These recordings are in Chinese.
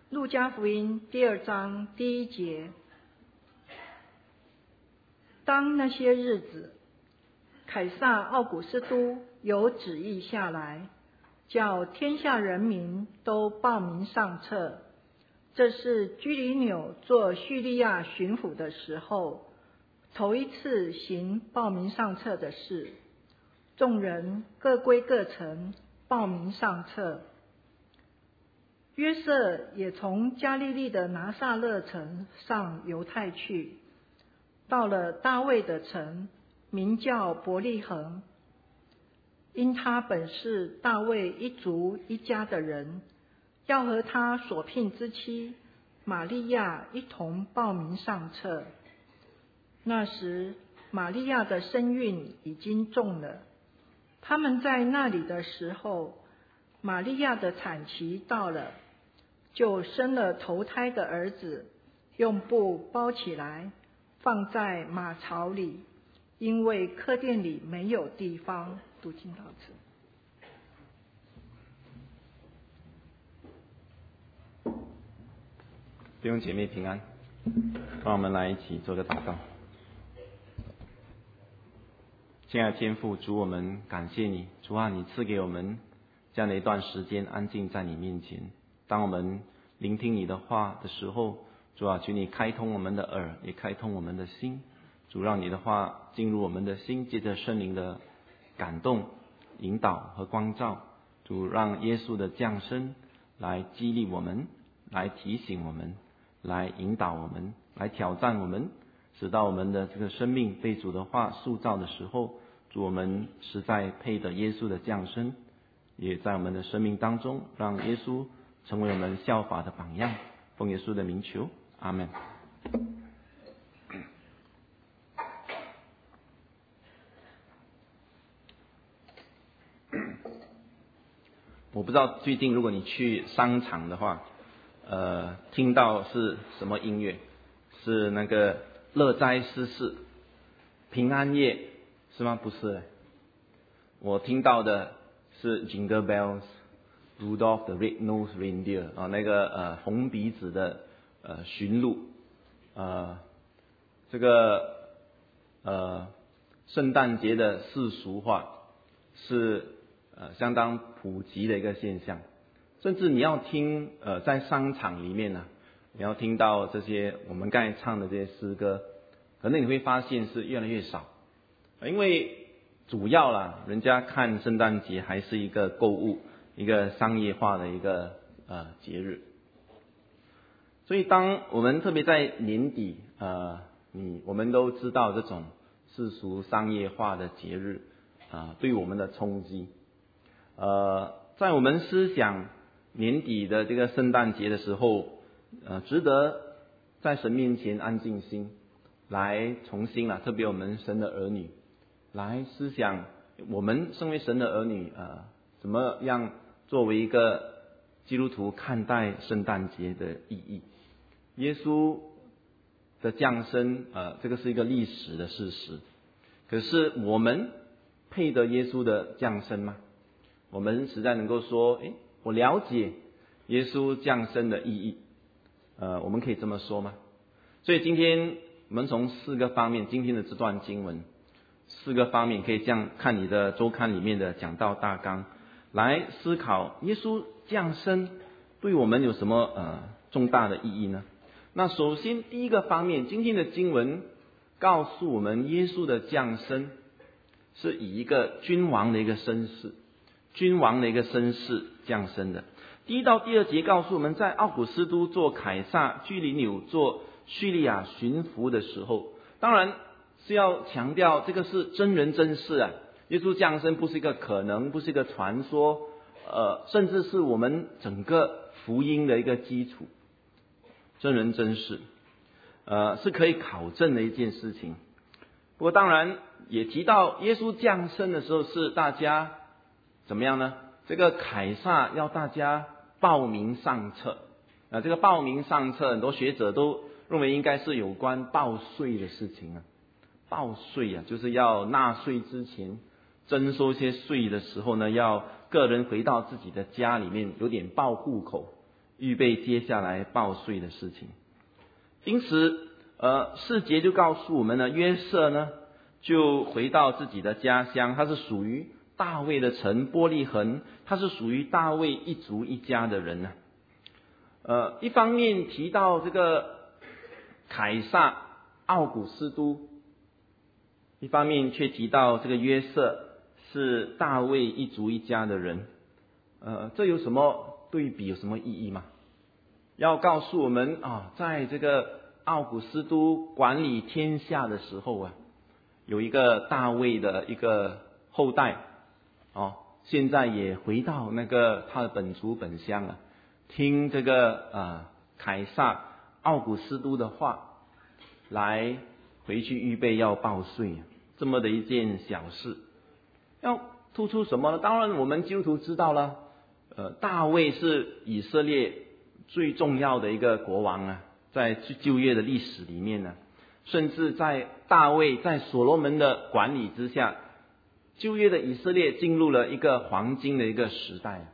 路加福音2章1节，当那些日子，凯撒奥古斯都有旨意下来，叫天下人民都报名上册。这是居里纽做叙利亚巡抚的时候，头一次行报名上册的事。众人各归各城，报名上册。约瑟也从加利利的拿撒勒城上犹太去，到了大卫的城，名叫伯利恒，因他本是大卫一族一家的人，要和他所聘之妻玛利亚一同报名上册。那时玛利亚的身孕已经重了，他们在那里的时候，玛利亚的产期到了，就生了头胎的儿子，用布包起来，放在马槽里，因为客店里没有地方。读经到此。 弟兄姐妹平安，让我们来一起做个祷告。亲爱的天父，主，我们感谢你，主啊，你赐给我们这样的一段时间安静在你面前。当我们聆听你的话的时候，主啊，求你开通我们的耳，也开通我们的心。主，让你的话进入我们的心，借着圣灵的感动、引导和光照。主，让耶稣的降生来激励我们，来提醒我们，来引导我们，来挑战我们，直到我们的这个生命被主的话塑造的时候，主，我们实在配得耶稣的降生，也在我们的生命当中让耶稣成为我们效法的榜样。奉耶稣的名求，阿们。我不知道最近如果你去商场的话，听到是什么音乐？是那个乐哉诗事、平安夜是吗？不是，我听到的是 Jingle Bells、Rudolph the Red-Nosed Reindeer 啊，那个红鼻子的驯鹿，这个圣诞节的世俗化是相当普及的一个现象，甚至你要听在商场里面呢，你要听到这些我们刚才唱的这些诗歌，可能你会发现是越来越少，因为主要啦，人家看圣诞节还是一个购物、一个商业化的一个节日，所以当我们特别在年底我们都知道这种世俗商业化的节日对我们的冲击。在我们思想年底的这个圣诞节的时候，值得在神面前安静心，来重新特别我们神的儿女，来思想我们身为神的儿女怎么样作为一个基督徒看待圣诞节的意义。耶稣的降生这个是一个历史的事实，可是我们配得耶稣的降生吗？我们实在能够说我了解耶稣降生的意义，我们可以这么说吗？所以今天我们从4个方面，今天的这段经文4个方面，可以这样看你的周刊里面的讲道大纲，来思考耶稣降生对我们有什么重大的意义呢？那首先第一个方面，今天的经文告诉我们耶稣的降生是以一个君王的一个身世降生的。第1到第2节告诉我们，在奥古斯都做凯撒，居里纽做叙利亚巡抚的时候，当然是要强调这个是真人真事耶稣降生不是一个可能，不是一个传说，甚至是我们整个福音的一个基础，真人真事，是可以考证的一件事情。不过当然也提到耶稣降生的时候是大家怎么样呢？这个凯撒要大家报名上册，这个报名上册，很多学者都认为应该是有关报税的事情报税就是要纳税之前征收一些税的时候呢，要个人回到自己的家里面有点报户口， 预备接下来报税的事情。因此4节就告诉我们呢，约瑟呢就回到自己的家乡，他是属于大卫的城伯利恒，他是属于大卫一族一家的人呢。一方面提到这个凯撒奥古斯都，一方面却提到这个约瑟是大卫一族一家的人。这有什么对比，有什么意义吗？要告诉我们在这个奥古斯都管理天下的时候有一个大卫的一个后代现在也回到那个他的本族本乡听这个凯撒奥古斯都的话，来回去预备要报税，这么的一件小事。要突出什么呢？当然我们基督徒知道了，大卫是以色列最重要的一个国王在旧约的历史里面甚至在大卫在所罗门的管理之下，旧约的以色列进入了一个黄金的一个时代，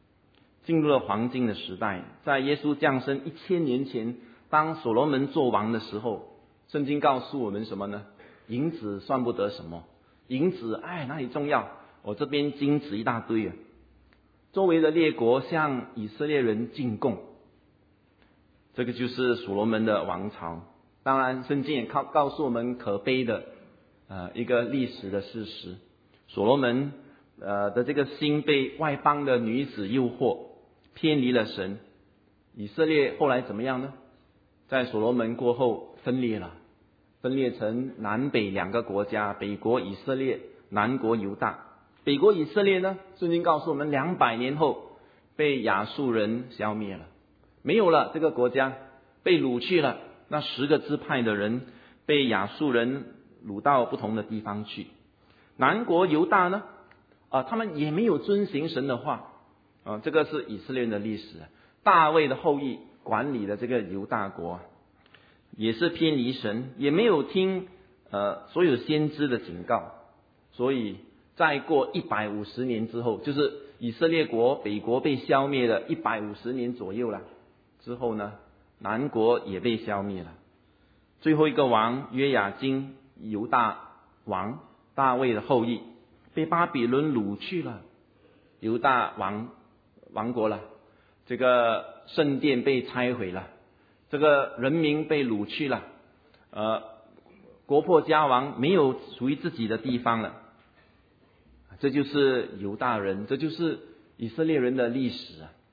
在耶稣降生1000年前，当所罗门做王的时候，圣经告诉我们什么呢？银子算不得什么，银子哪里重要，我这边金子一大堆周围的列国向以色列人进贡，这个就是所罗门的王朝。当然圣经也告诉我们可悲的一个历史的事实，所罗门的这个心被外邦的女子诱惑，偏离了神。以色列后来怎么样呢？在所罗门过后分裂成南北2个国家，北国以色列，南国犹大。北国以色列呢，圣经告诉我们200年后被亚述人消灭了，没有了这个国家，被掳去了。那10个支派的人被亚述人掳到不同的地方去。南国犹大呢他们也没有遵行神的话这个是以色列人的历史。大卫的后裔管理的这个犹大国也是偏离神，也没有听所有先知的警告，所以再过150年之后，就是以色列国北国被消灭了150年左右了之后呢，南国也被消灭了。最后一个王约雅斤，犹大王大卫的后裔，被巴比伦掳去了，犹大亡国了，这个圣殿被拆毁了，这个人民被掳去了，国破家亡，没有属于自己的地方了。这就是犹大人，这就是以色列人的历史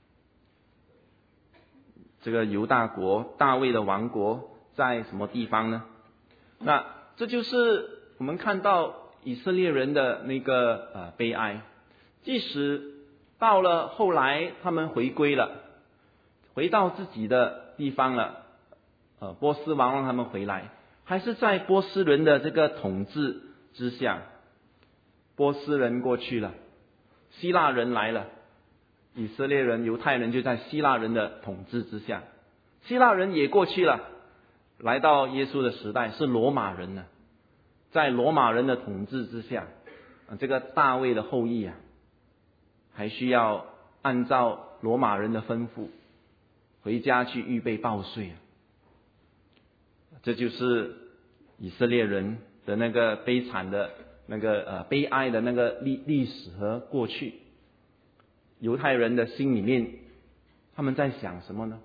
这个犹大国大卫的王国在什么地方呢？那这就是我们看到以色列人的那个悲哀。即使到了后来他们回归了，回到自己的地方了，波斯王让他们回来，还是在波斯人的这个统治之下。波斯人过去了，希腊人来了，以色列人犹太人就在希腊人的统治之下。希腊人也过去了，来到耶稣的时代是罗马人在罗马人的统治之下，这个大卫的后裔还需要按照罗马人的吩咐回家去预备报税这就是以色列人的那个悲惨的那个悲哀的那个历史和过去。犹太人的心里面他们在想什么呢？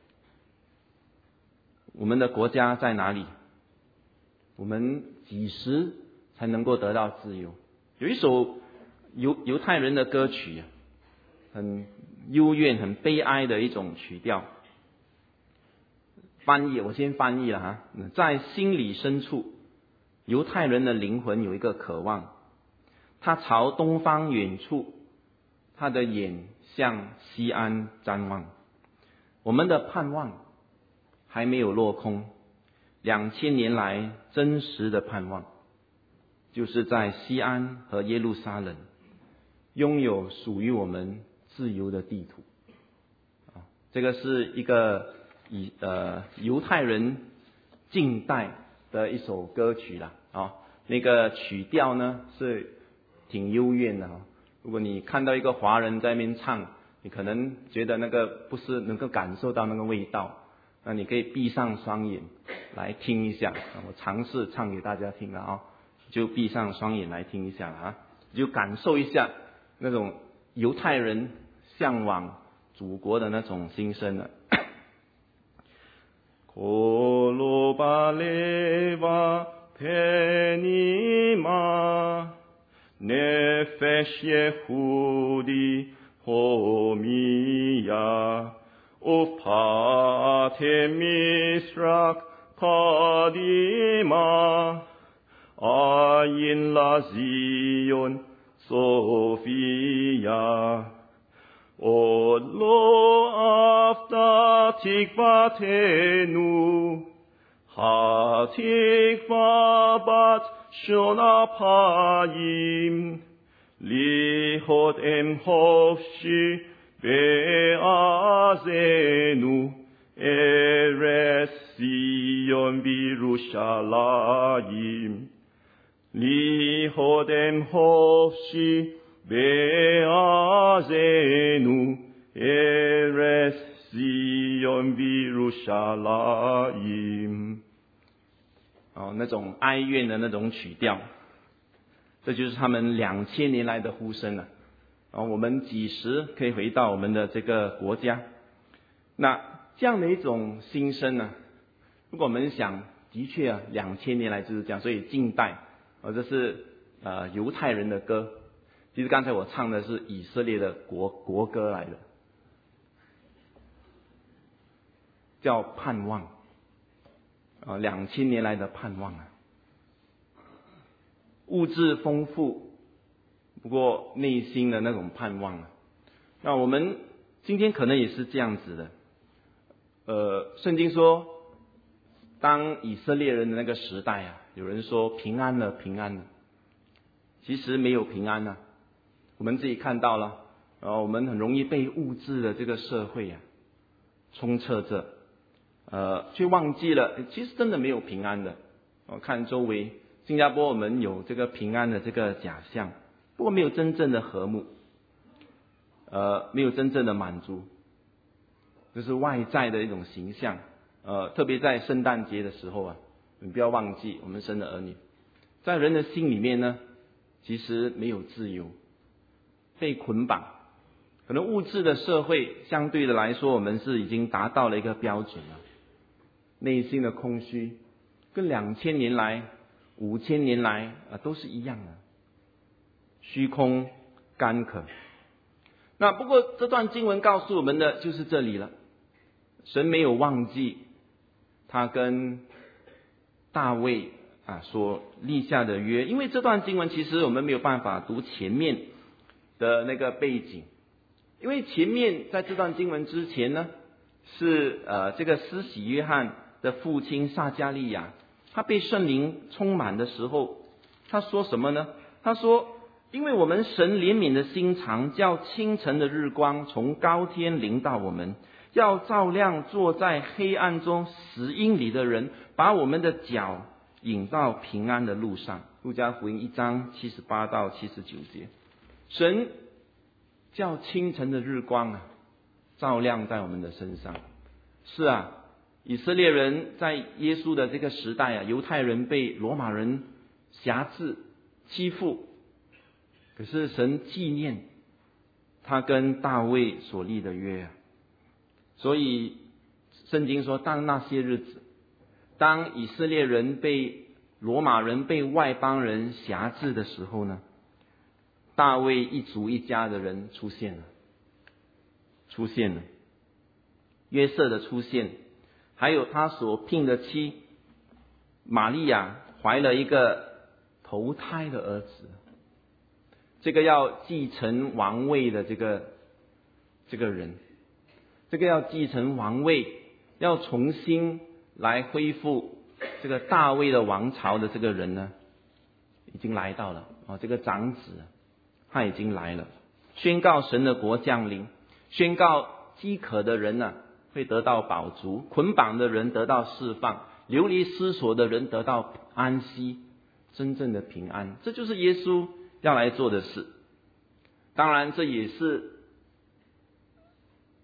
我们的国家在哪里？我们几时才能够得到自由？有一首犹太人的歌曲很幽怨很悲哀的一种曲调，我先翻译了在心里深处，犹太人的灵魂有一个渴望，他朝东方远处，他的眼向西安瞻望。我们的盼望还没有落空，2000年来真实的盼望就是在西安和耶路撒冷拥有属于我们自由的地土这个是一个犹太人近代的一首歌曲了那个曲调呢是挺幽怨的如果你看到一个华人在那边唱你可能觉得那个不是能够感受到那个味道，那你可以闭上双眼来听一下。我尝试唱给大家听了啊，就闭上双眼来听一下啊，就感受一下那种犹太人向往祖国的那种心声了。Kolobalewa penima nefesh Yehudi homiya ufate misrak kadima ayin la Zion Sophia עוד לא עפתה תקוותנו, התקווה בת שון אפיים, להיות אם חופשי בעזנו, ארץ ציון בירושלים. להיות אם חופשי בעזנו ארץ ציון בירושלים。那种哀怨的那种曲调，这就是他们2000年来的呼声了。我们几时可以回到我们的这个国家？那这样的一种心声呢？如果我们想，的确啊，2000年来就是这样，所以近代这是犹太人的歌。其实刚才我唱的是以色列的国歌来的，叫盼望，2000年来的盼望啊。物质丰富，不过内心的那种盼望啊。那我们今天可能也是这样子的。圣经说，当以色列人的那个时代啊，有人说平安了，平安了，其实没有平安啊。我们自己看到了，我们很容易被物质的这个社会啊充斥着，却忘记了其实真的没有平安的。看周围，新加坡我们有这个平安的这个假象，不过没有真正的和睦，没有真正的满足，这是外在的一种形象。特别在圣诞节的时候啊，你不要忘记我们生的儿女，在人的心里面呢，其实没有自由。被捆绑，可能物质的社会相对的来说，我们是已经达到了一个标准了。内心的空虚，跟2000年来、5000年来都是一样的，虚空干渴。那不过这段经文告诉我们的就是这里了，神没有忘记他跟大卫所立下的约，因为这段经文其实我们没有办法读前面的那个背景，因为前面在这段经文之前呢，是这个施洗约翰的父亲撒迦利亚，他被圣灵充满的时候，他说什么呢？他说，因为我们神怜悯的心肠，叫清晨的日光从高天临到我们，要照亮坐在黑暗中死荫里的人，把我们的脚引到平安的路上。路加福音1章78到79节。神叫清晨的日光照亮在我们的身上。是啊，以色列人在耶稣的这个时代犹太人被罗马人辖制欺负，可是神纪念他跟大卫所立的约所以圣经说，当那些日子，当以色列人被罗马人被外邦人辖制的时候呢，大卫一族一家的人出现了，约瑟的出现，还有他所聘的妻玛利亚怀了一个头胎的儿子，这个要继承王位的这个人，这个要继承王位，要重新来恢复这个大卫的王朝的这个人呢，已经来到了这个长子他已经来了，宣告神的国降临，宣告饥渴的人会得到饱足，捆绑的人得到释放，流离失所的人得到安息，真正的平安。这就是耶稣要来做的事。当然这也是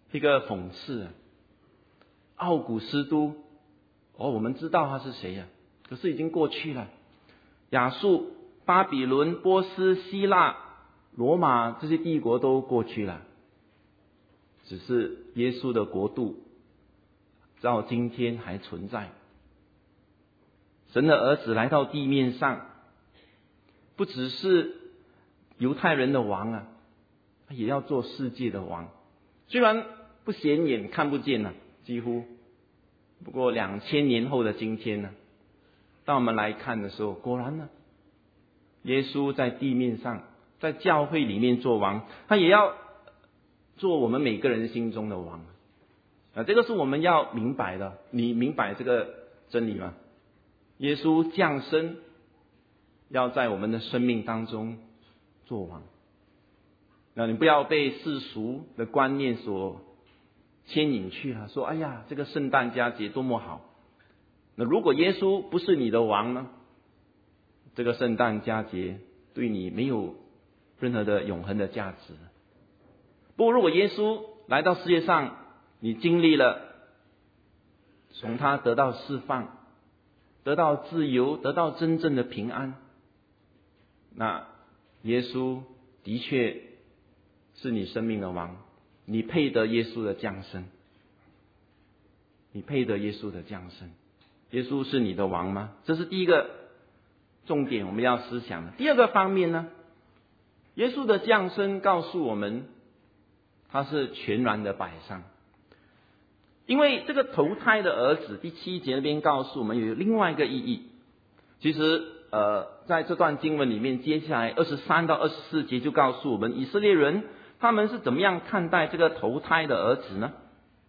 一个讽刺。奥古斯都，我们知道他是谁呀？可是已经过去了。亚述、巴比伦、波斯、希腊、罗马这些帝国都过去了，只是耶稣的国度到今天还存在。神的儿子来到地面上，不只是犹太人的王啊，他也要做世界的王。虽然不显眼，看不见啊，几乎，不过2000年后的今天呢，当我们来看的时候，果然呢，耶稣在地面上，在教会里面做王，他也要做我们每个人心中的王。这个是我们要明白的。你明白这个真理吗？耶稣降生，要在我们的生命当中做王。你不要被世俗的观念所牵引去了，说哎呀，这个圣诞佳节多么好。那如果耶稣不是你的王呢？这个圣诞佳节对你没有任何的永恒的价值。不过如果耶稣来到世界上，你经历了从他得到释放，得到自由，得到真正的平安，那耶稣的确是你生命的王，你配得耶稣的降生，你配得耶稣的降生。耶稣是你的王吗？这是第一个重点我们要思想的。第二个方面呢，耶稣的降生告诉我们，他是全然的摆上。因为这个头胎的儿子，第7节那边告诉我们有另外一个意义。其实在这段经文里面，接下来23到24节就告诉我们以色列人他们是怎么样看待这个头胎的儿子呢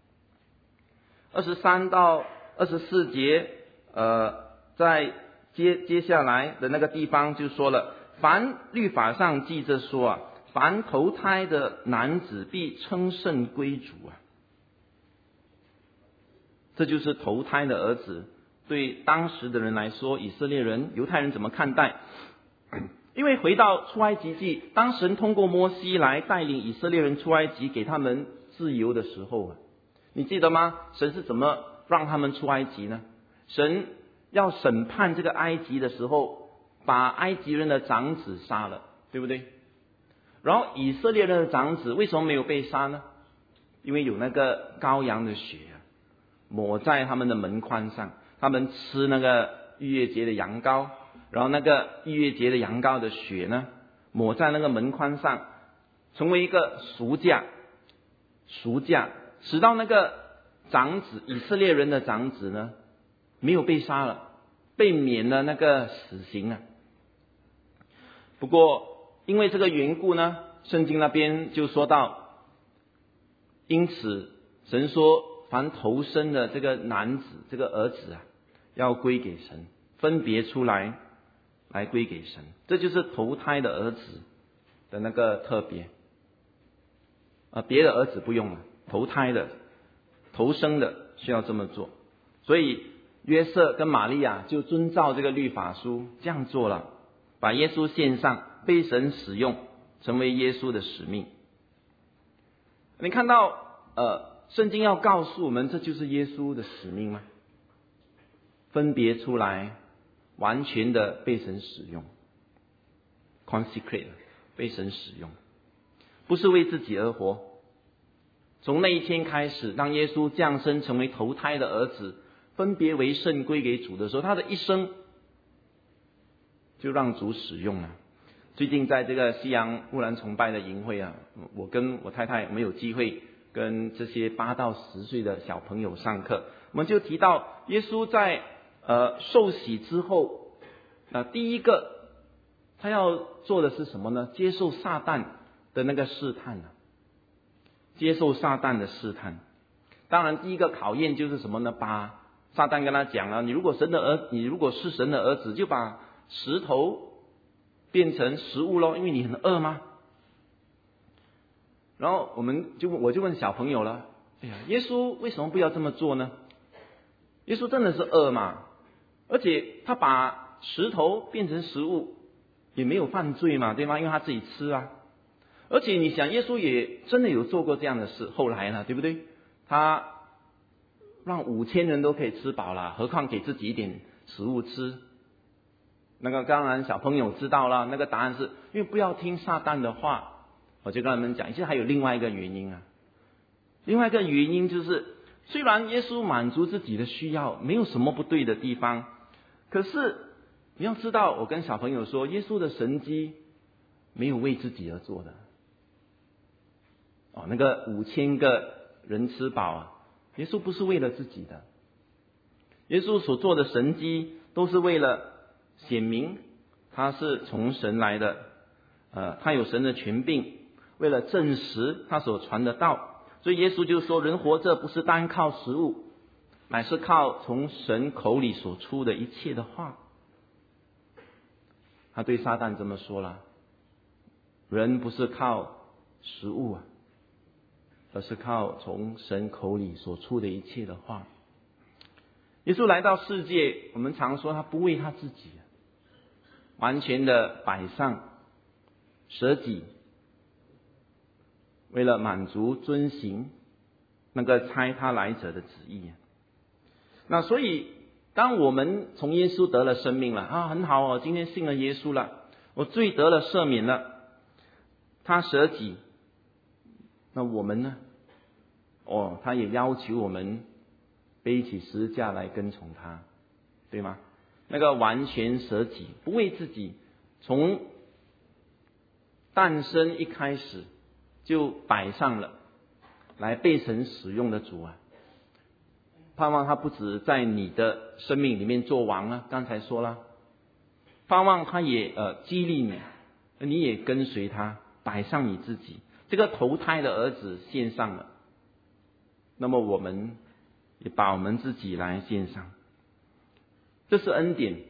？23到24节在接下来的那个地方就说了，凡律法上记着说啊，凡头胎的男子必称圣归主啊。这就是头胎的儿子对当时的人来说，以色列人、犹太人怎么看待？因为回到出埃及记，当神通过摩西来带领以色列人出埃及，给他们自由的时候啊，你记得吗？神是怎么让他们出埃及呢？神要审判这个埃及的时候，把埃及人的长子杀了，对不对？然后以色列人的长子为什么没有被杀呢？因为有那个羔羊的血啊，抹在他们的门框上，他们吃那个逾越节的羊羔，然后那个逾越节的羊羔的血呢，抹在那个门框上，成为一个赎价，使到那个长子，以色列人的长子呢，没有被杀了，被免了那个死刑啊。不过因为这个缘故呢，圣经那边就说到，因此神说凡头生的这个男子，这个儿子啊，要归给神，分别出来归给神。这就是头胎的儿子的那个特别别的儿子不用了，头胎的头生的需要这么做。所以约瑟跟玛利亚就遵照这个律法书这样做了，把耶稣献上，被神使用，成为耶稣的使命。你看到圣经要告诉我们，这就是耶稣的使命吗？分别出来，完全的被神使用 ，consecrate 被神使用，不是为自己而活。从那一天开始，当耶稣降生成为头胎的儿子，分别为圣归给主的时候，他的一生就让主使用了。最近在这个西洋牧人崇拜的营会啊，我跟我太太没有机会跟这些8到10岁的小朋友上课，我们就提到耶稣在受洗之后第一个他要做的是什么呢？接受撒旦的那个试探接受撒旦的试探。当然第一个考验就是什么呢？把撒旦跟他讲了，你如果是神的儿子，就把石头变成食物咯，因为你很饿吗？然后我就问小朋友了，哎呀，耶稣为什么不要这么做呢？耶稣真的是饿嘛？而且他把石头变成食物也没有犯罪嘛，对吗？因为他自己吃啊。 而且你想，耶稣也真的有做过这样的事，后来呢，对不对？他让5000人都可以吃饱了，何况给自己一点食物吃？那个当然小朋友知道了，那个答案是因为不要听撒旦的话。我就跟他们讲，其实还有另外一个原因啊。另外一个原因就是，虽然耶稣满足自己的需要，没有什么不对的地方，可是你要知道，我跟小朋友说，耶稣的神迹没有为自己而做的。那个5000个人吃饱啊，耶稣不是为了自己的，耶稣所做的神迹都是为了显明他是从神来的，他有神的权柄，为了证实他所传的道。所以耶稣就说，人活着不是单靠食物，乃是靠从神口里所出的一切的话。他对撒旦这么说了，人不是靠食物啊，而是靠从神口里所出的一切的话。耶稣来到世界，我们常说他不为他自己，完全的摆上舍己，为了满足遵行那个差他来者的旨意。那所以当我们从耶稣得了生命了很好哦，今天信了耶稣了，我罪得了赦免了，他舍己，那我们呢？他也要求我们背起十字架来跟从他，对吗？那个完全舍己，不为自己，从诞生一开始就摆上了来被神使用的主啊。盼望他不止在你的生命里面做王啊，刚才说了，盼望他也激励你，你也跟随他，摆上你自己，这个投胎的儿子献上了，那么我们也把我们自己来献上，这是恩典，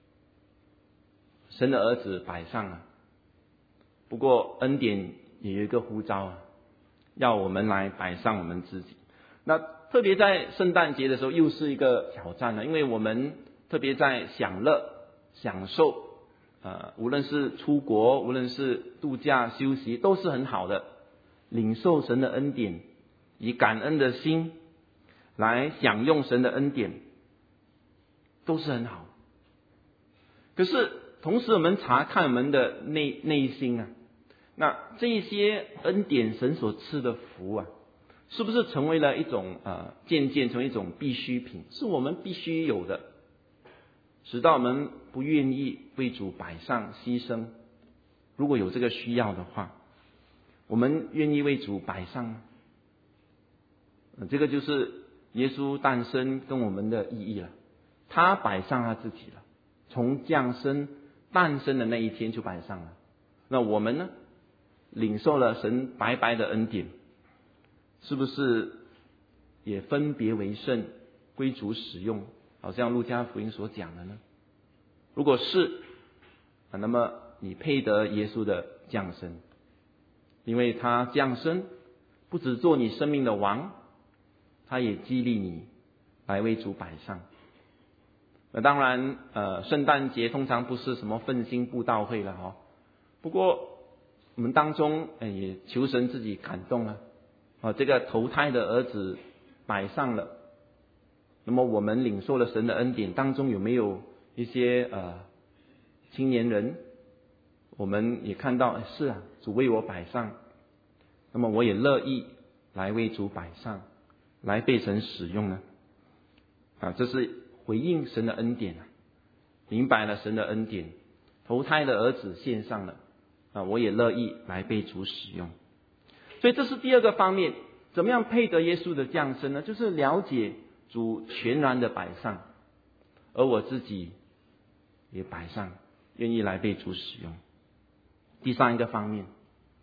神的儿子摆上了。不过恩典也有一个呼召要我们来摆上我们自己。那特别在圣诞节的时候又是一个挑战了，因为我们特别在享乐享受，无论是出国，无论是度假休息，都是很好的，领受神的恩典，以感恩的心来享用神的恩典，都是很好。可是同时我们查看我们的内心啊，那这一些恩典神所赐的福啊，是不是成为了一种渐渐成为一种必需品，是我们必须有的，使到我们不愿意为主摆上牺牲？如果有这个需要的话，我们愿意为主摆上吗？这个就是耶稣诞生跟我们的意义了，他摆上他自己了，从降生诞生的那一天就摆上了。那我们呢，领受了神白白的恩典，是不是也分别为圣，归主使用，好像路加福音所讲的呢？如果是，那么你配得耶稣的降生，因为他降生不只做你生命的王，他也激励你来为主摆上。当然圣诞节通常不是什么奋兴布道会了不过我们当中也求神自己感动了这个投胎的儿子摆上了，那么我们领受了神的恩典，当中有没有一些青年人，我们也看到是啊，主为我摆上，那么我也乐意来为主摆上，来被神使用呢这是回应神的恩典明白了神的恩典，投胎的儿子献上了我也乐意来被主使用。所以这是第二个方面，怎么样配得耶稣的降生呢？就是了解主全然的摆上，而我自己也摆上，愿意来被主使用。第三个方面，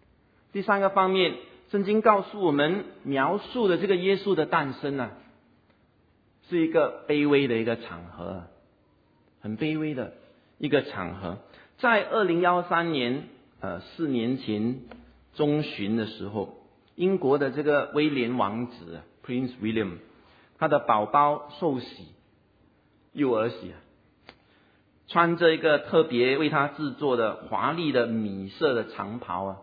圣经告诉我们描述的这个耶稣的诞生是一个卑微的一个场合，很卑微的一个场合。在2013年4年前中旬的时候，英国的这个威廉王子 Prince William， 他的宝宝受洗，幼儿洗穿着一个特别为他制作的华丽的米色的长袍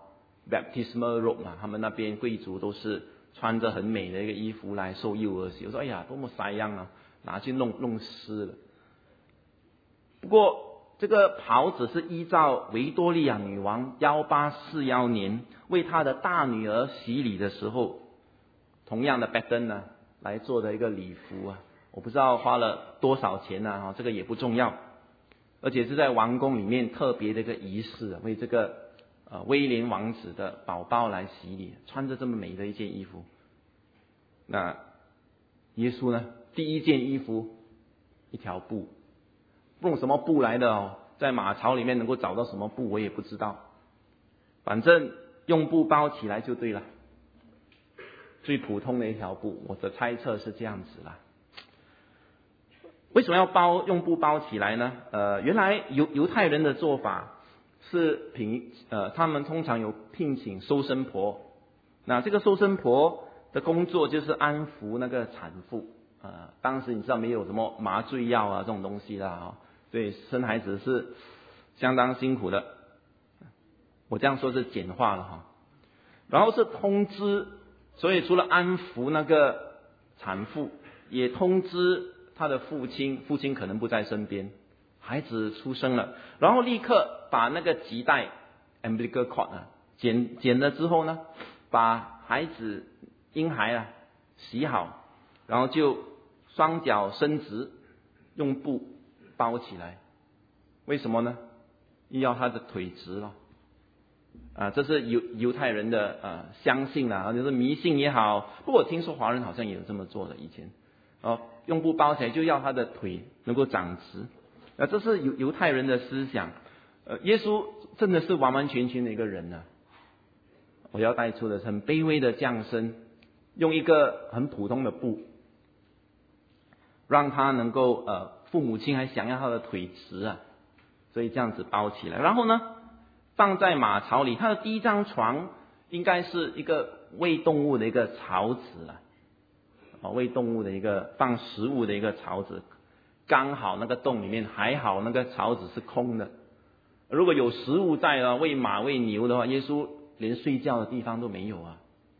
baptismal robe 嘛，他们那边贵族都是穿着很美的一个衣服来受幼儿洗。我说哎呀，多么塞样啊，拿去弄湿了。不过这个袍子是依照维多利亚女王1841年为她的大女儿洗礼的时候，同样的 pattern 呢来做的一个礼服啊。我不知道花了多少钱呢，这个也不重要，而且是在王宫里面特别的一个仪式，为这个威廉王子的宝宝来洗礼，穿着这么美的一件衣服。那耶稣呢，第一件衣服一条布，用什么布来的在马槽里面能够找到什么布我也不知道，反正用布包起来就对了，最普通的一条布，我的猜测是这样子啦。为什么要用布包起来呢？原来犹太人的做法是他们通常有聘请收生婆，那这个收生婆的工作就是安抚那个产妇。当时你知道没有什么麻醉药啊这种东西啦，所以生孩子是相当辛苦的。我这样说是简化了哈。然后是通知，所以除了安抚那个产妇，也通知他的父亲可能不在身边，孩子出生了，然后立刻把那个脐带 umbilical cord 剪了之后呢，把婴孩洗好，然后就双脚伸直，用布包起来。为什么呢？要他的腿直了。这是犹太人的相信啦，就是迷信也好。不过我听说华人好像也有这么做的以前。用布包起来就要他的腿能够长直。这是犹太人的思想。耶稣真的是完完全全的一个人呢。我要带出的是很卑微的降生，用一个很普通的布，让他能够父母亲还想要他的腿直啊，所以这样子包起来。然后呢，放在马槽里。他的第一张床应该是一个喂动物的一个槽子喂动物的一个放食物的一个槽子，刚好那个洞里面还好那个槽子是空的。如果有食物在喂马喂牛的话，耶稣连睡觉的地方都没有啊。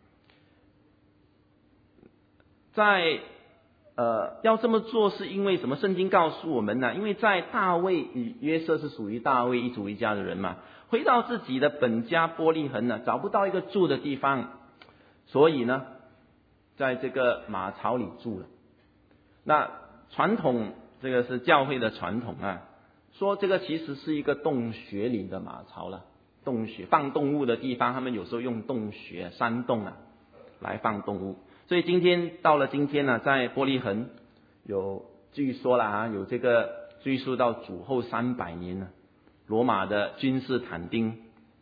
要这么做是因为什么？圣经告诉我们呢，因为在大卫与约瑟是属于大卫一族一家的人嘛，回到自己的本家伯利恒呢，找不到一个住的地方，所以呢在这个马槽里住了。那传统，这个是教会的传统说这个其实是一个洞穴里的马槽了。洞穴放动物的地方，他们有时候用洞穴山洞来放动物。所以到了今天呢，在伯利恒据说有这个追溯到主后300年呢，罗马的君士坦丁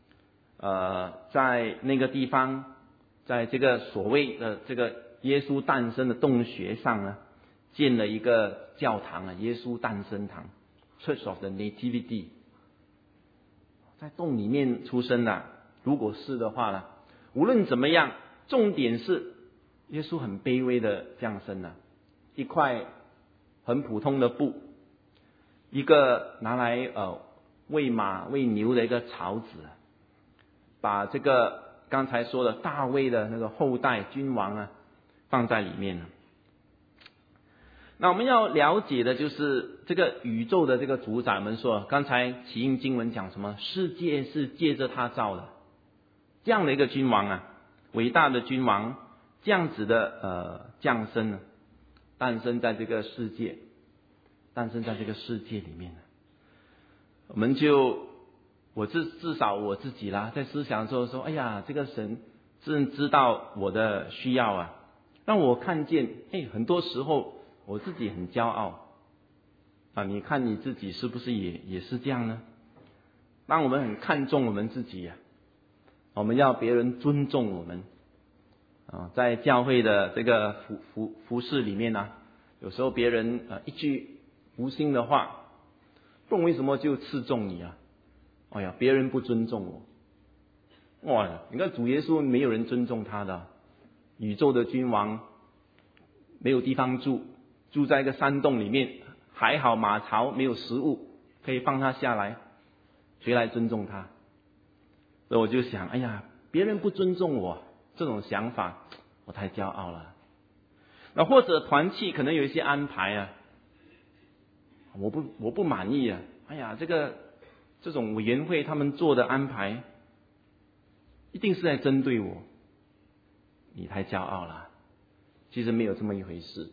在那个地方，在这个所谓的这个耶稣诞生的洞穴上呢，建了一个教堂耶稣诞生堂 Church of the Nativity， 在洞里面出生的。如果是的话呢，无论怎么样，重点是耶稣很卑微的降生一块很普通的布，一个拿来喂马喂牛的一个槽子，把这个刚才说的大卫的那个后代君王放在里面了。那我们要了解的就是这个宇宙的这个主宰。我们说刚才起因经文讲什么？世界是借着他造的，这样的一个君王伟大的君王，这样子的降生诞生在这个世界里面。我们至少我自己在思想的时候说，哎呀，这个神真知道我的需要让我看见很多时候我自己很骄傲你看你自己是不是也是这样呢？当我们很看重我们自己我们要别人尊重我们在教会的这个服事里面有时候别人一句无心的话，不懂为什么就刺中你哎呀，别人不尊重我。哇，你看主耶稣没有人尊重他的，宇宙的君王没有地方住在一个山洞里面，还好马槽没有食物可以放他下来，谁来尊重他？所以我就想，哎呀， 别人不尊重我这种想法，我太骄傲了。那或者团契可能有一些安排啊，我不满意啊，哎呀，这种委员会他们做的安排，一定是在针对我，你太骄傲了。其实没有这么一回事。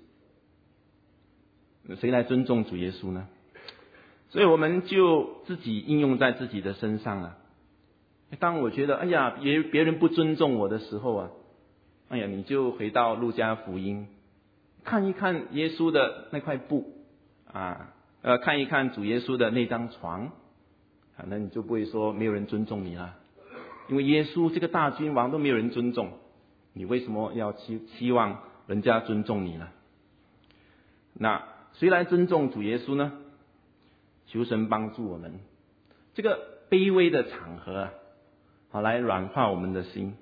谁来尊重主耶稣呢？所以我们就自己应用在自己的身上了。当我觉得哎呀别人不尊重我的时候啊，哎呀，你就回到路加福音，看一看耶稣的那块布啊，看一看主耶稣的那张床啊，那你就不会说没有人尊重你了。因为耶稣这个大君王都没有人尊重，你为什么要希望人家尊重你呢？那谁来尊重主耶稣呢？求神帮助我们，这个卑微的场合好来软化我们的心。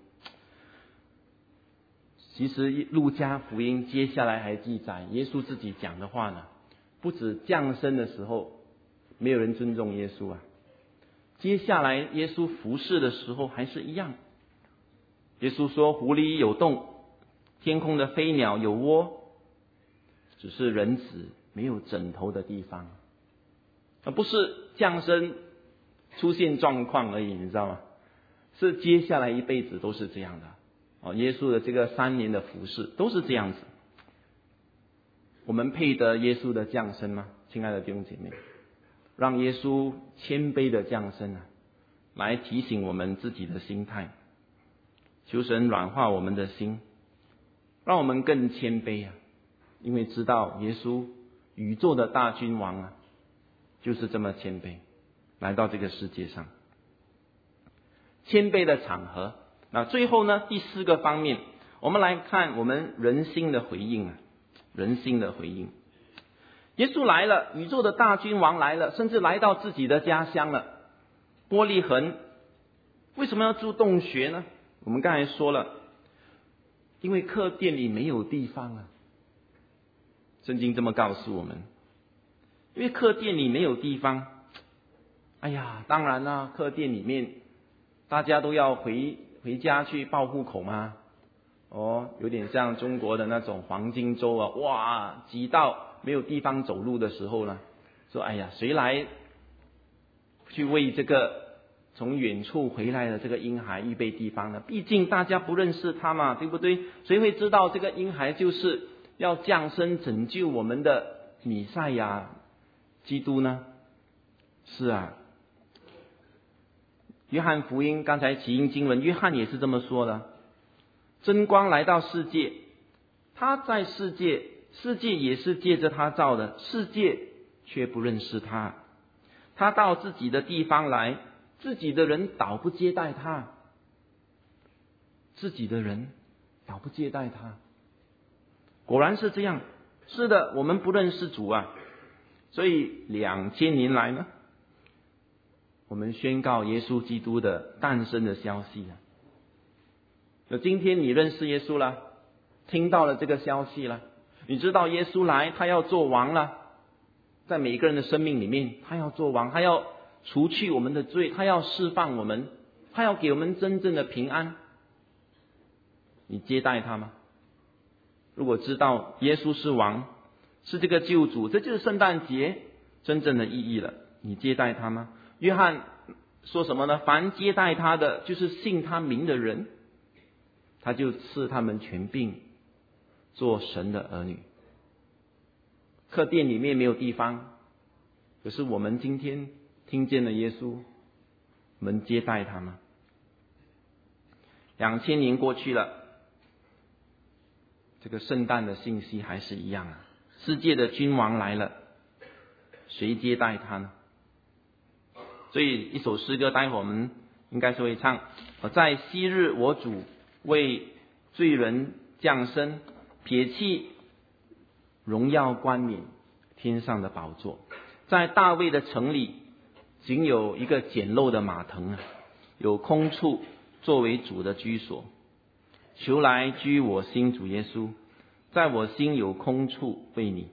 其实路加福音接下来还记载耶稣自己讲的话呢，不止降生的时候没有人尊重耶稣啊，接下来耶稣服侍的时候还是一样。耶稣说狐狸有洞，天空的飞鸟有窝，只是人子没有枕头的地方。而不是降生出现状况而已，你知道吗？是接下来一辈子都是这样的。耶稣的这个3年的服事都是这样子。我们配得耶稣的降生吗？亲爱的弟兄姐妹，让耶稣谦卑的降生来提醒我们自己的心态。求神软化我们的心，让我们更谦卑因为知道耶稣宇宙的大君王就是这么谦卑来到这个世界上。谦卑的场合。那最后呢，第4个方面，我们来看我们人心的回应人心的回应。耶稣来了，宇宙的大君王来了，甚至来到自己的家乡了，伯利恒。为什么要住洞穴呢？我们刚才说了，因为客店里没有地方圣经这么告诉我们，因为客店里没有地方。哎呀，当然啦，客店里面大家都要回家去报户口嘛。有点像中国的那种黄金周哇，挤到没有地方走路的时候呢，说哎呀，谁来去为这个从远处回来的这个婴孩预备地方呢？毕竟大家不认识他嘛，对不对？谁会知道这个婴孩就是要降生拯救我们的弥赛亚基督呢？是约翰福音刚才起因经文，约翰也是这么说的。真光来到世界，他在世界，世界也是借着他造的，世界却不认识他。他到自己的地方来，自己的人倒不接待他。自己的人倒不接待他。果然是这样。是的，我们不认识主所以2000年来呢，我们宣告耶稣基督的诞生的消息那今天你认识耶稣了，听到了这个消息了，你知道耶稣来，他要做王了，在每一个人的生命里面，他要做王，他要除去我们的罪，他要释放我们，他要给我们真正的平安。你接待他吗？如果知道耶稣是王，是这个救主，这就是圣诞节真正的意义了，你接待他吗？约翰说什么呢？凡接待他的，就是信他名的人，他就赐他们权柄做神的儿女。客店里面没有地方，可是我们今天听见了耶稣，我们接待他吗？2000年过去了，这个圣诞的信息还是一样世界的君王来了，谁接待他呢？所以一首诗歌待会我们应该是会唱，在昔日我主为罪人降生，撇弃荣耀冠冕天上的宝座，在大卫的城里仅有一个简陋的马棚有空处作为主的居所。求来居我心，主耶稣，在我心有空处为你。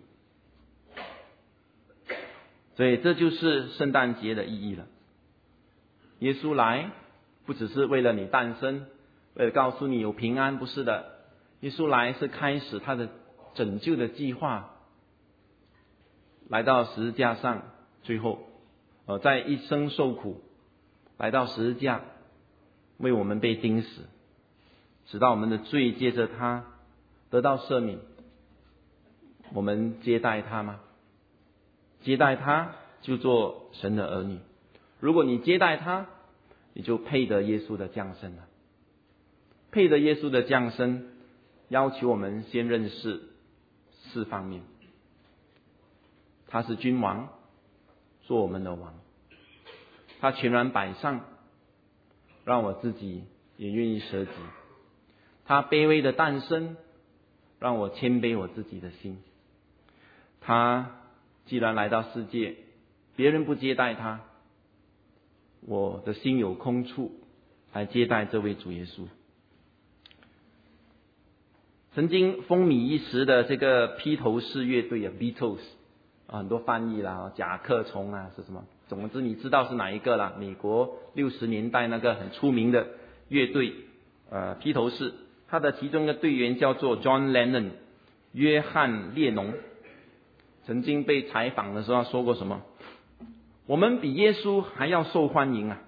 所以这就是圣诞节的意义了。耶稣来不只是为了你诞生， 为了告诉你有平安，不是的。耶稣来是开始他的拯救的计划，来到十字架上，最后在一生受苦，来到十字架，为我们被钉死，直到我们的罪借着他得到赦免。我们接待他吗？接待他就做神的儿女。如果你接待他，你就配得耶稣的降生了。配得耶稣的降生，要求我们先认识4方面。他是君王，做我们的王。他全然摆上，让我自己也愿意舍己。他卑微的诞生，让我谦卑我自己的心。他既然来到世界，别人不接待他，我的心有空处，来接待这位主耶稣。曾经风靡一时的这个披头士乐队Beatles 很多翻译啦，甲壳虫啊是什么？总之你知道是哪一个啦？美国60年代那个很出名的乐队披头士，他的其中一个队员叫做 John Lennon 约翰列侬，曾经被采访的时候说过什么？我们比耶稣还要受欢迎啊！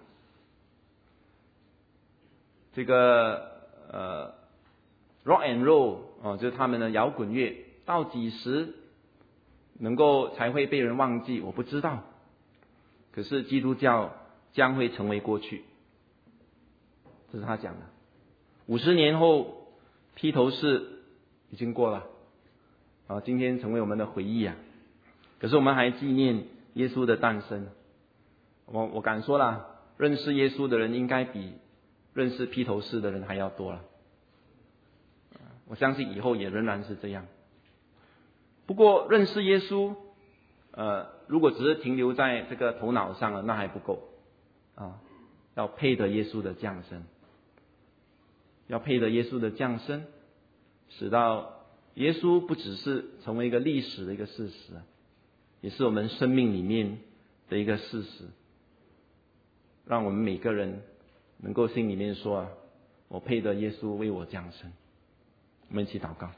这个rock and roll 就是他们的摇滚乐，到几时能够才会被人忘记，我不知道。可是基督教将会成为过去，这是他讲的。50年后，披头士已经过了今天成为我们的回忆啊。可是我们还纪念耶稣的诞生。我敢说啦，认识耶稣的人应该比认识披头士的人还要多了。我相信以后也仍然是这样。不过认识耶稣如果只是停留在这个头脑上了，那还不够要配得耶稣的降生，要配得耶稣的降生，使到耶稣不只是成为一个历史的一个事实，也是我们生命里面的一个事实，让我们每个人能够心里面说我配得耶稣为我降生。我们一起祷告。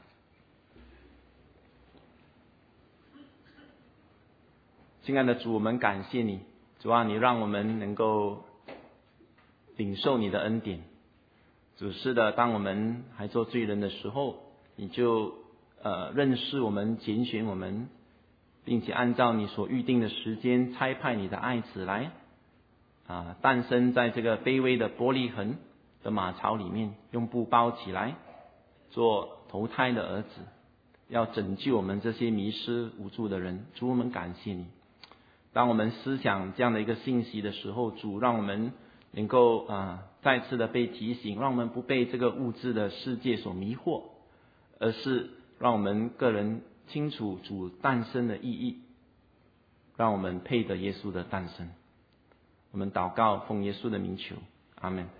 亲爱的主，我们感谢你，主啊，你让我们能够领受你的恩典。主是的，当我们还做罪人的时候，你就认识我们，拣选我们，并且按照你所预定的时间差派你的爱子来诞生在这个卑微的玻璃痕的马槽里面，用布包起来，做投胎的儿子，要拯救我们这些迷失无助的人。主，我们感谢你。当我们思想这样的一个信息的时候，主让我们能够再次的被提醒，让我们不被这个物质的世界所迷惑，而是让我们个人清楚主诞生的意义，让我们配得耶稣的诞生。我们祷告，奉耶稣的名求，阿们。